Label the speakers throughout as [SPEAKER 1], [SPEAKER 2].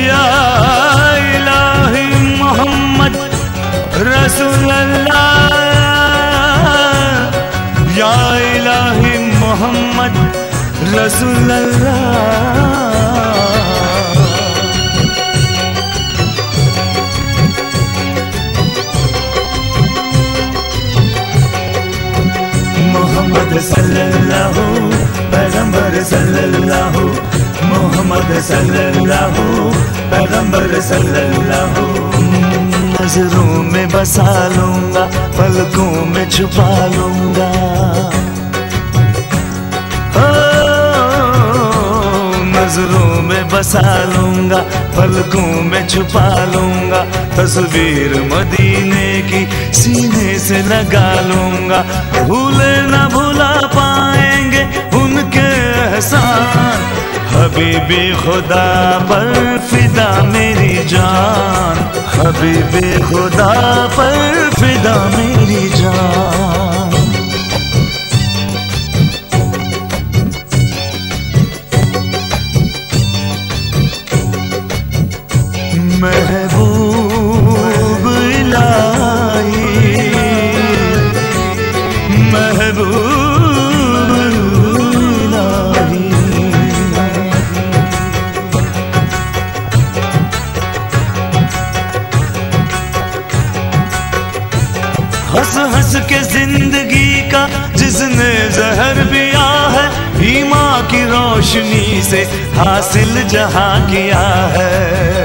[SPEAKER 1] या इलाही मोहम्मद रसूल अल्लाह, या इलाही मोहम्मद रसूल अल्लाह। मोहम्मद सल्लल्लाहु पैगंबर सल्लल्लाहु, मोहम्मद सल्लल्लाहु पैगंबर सल्लल्लाहु। नजरों में बसा लूंगा, पलकों में छुपा लूंगा, नजरों में बसा लूंगा, पलकों में छुपा लूंगा। तस्वीर मदीने की सीने से लगा लूंगा। भूले ना भुला पाएंगे उनके एहसान, हबीबी खुदा पर फिदा मेरी जान, हबीबी खुदा पर फिदा मेरी जान। महबूब इलाही, महबूब इलाही। हंस हंस के जिंदगी का जिसने जहर पिया है, ईमान की रोशनी से हासिल जहां किया है।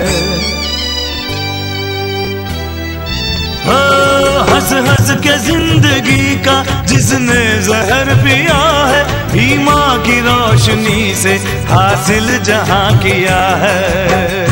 [SPEAKER 1] हंस हंस के जिंदगी का जिसने जहर पिया है, ईमान की रोशनी से हासिल जहां किया है।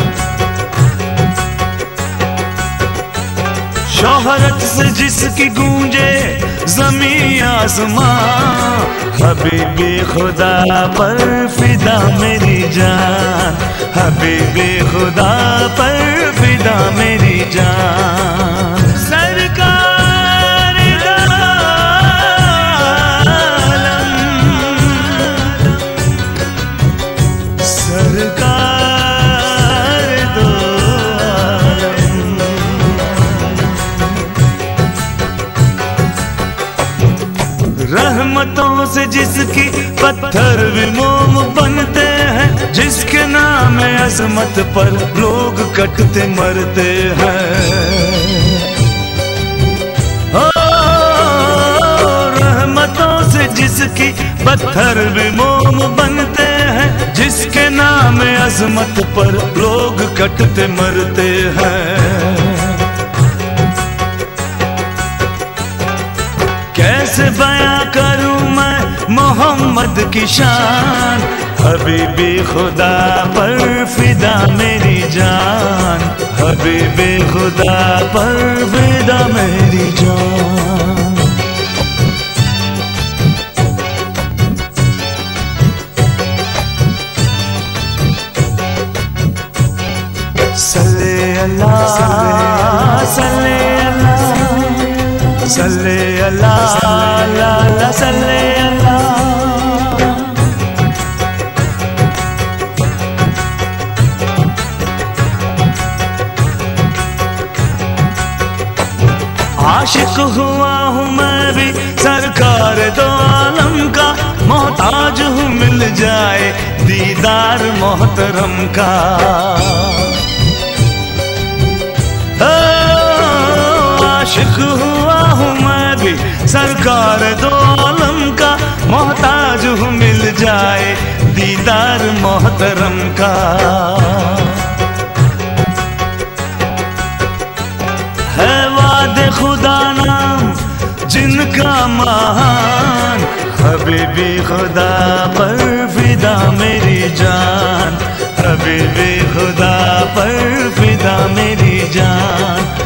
[SPEAKER 1] शोहरत से जिसकी गूंजे ज़मीं आसमां, हबीबी खुदा पर फिदा मेरी जान, हबीबी खुदा पर फिदा मेरी जान। सरकार दो आलम, सरकार दो आलम। रहमतों से जिसकी पत्थर भी मोम बनते हैं, जिसके नाम अजमत पर लोग कटते मरते हैं। रहमतों से जिसकी पत्थर भी मोम बनते हैं, जिसके नाम अजमत पर लोग कटते मरते हैं। कैसे बयां करूं मैं मोहम्मद की शान, हबीबी खुदा पर फिदा मेरी जान, हबीबी खुदा पर फिदा मेरी जान। सल्ले अल्लाह, सल्ले अल्लाह, सल्ले अल्लाह, अल्लाह सल्ले अल्लाह। आशिक हुआ हूँ मैं भी सरकार दो आलम का, मोहताज हूँ मिल जाए दीदार मोहतरम का। आशिक हुआ हूँ मैं भी सरकार दो आलम का, मोहताज हूँ मिल जाए दीदार मोहतरम का। है वादे खुदा नाम जिनका महान, हबीबी खुदा पर फिदा मेरी जान, हबीबी खुदा पर फिदा मेरी जान।